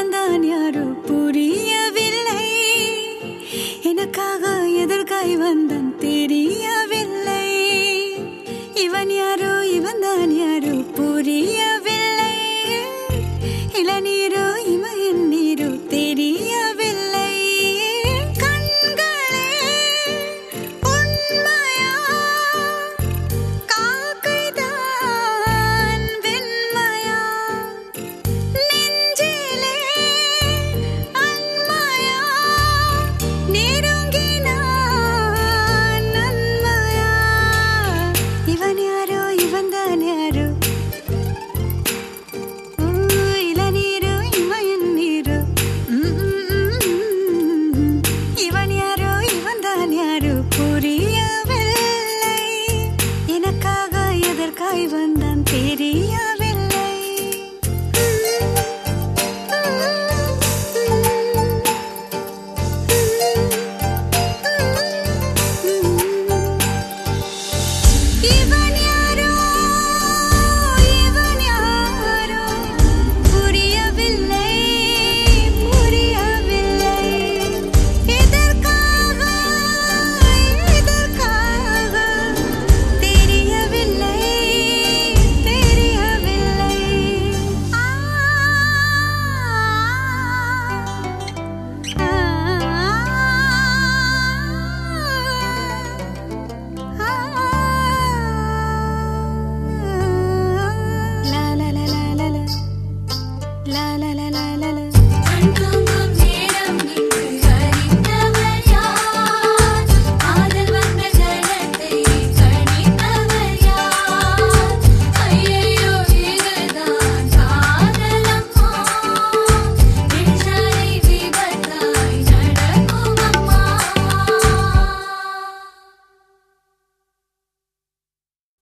இவன் தான் யாரோ புரியவில்லை. எனக்காக எதற்காய் வந்தான் தெரியவில்லை. இவன் யாரோ இவன் தான் யாரோ புரியவில்லை. இளநீரோ இமயன் நீரோ தெரியவில்லை. கண்களே உண்மையா காக்கைதான் வெண்மையா நெஞ்சிலே அன்மையா நெருங்கினான் நன்மையா. இவன் யாரோ இவன் தான் யாரோ இளநீரோ இமயன் நீரோ இவன் யாரோ இவன் தான் யாரோ புரியவில்லை. எனக்காக எதற்காய் வந்தான் தெரிய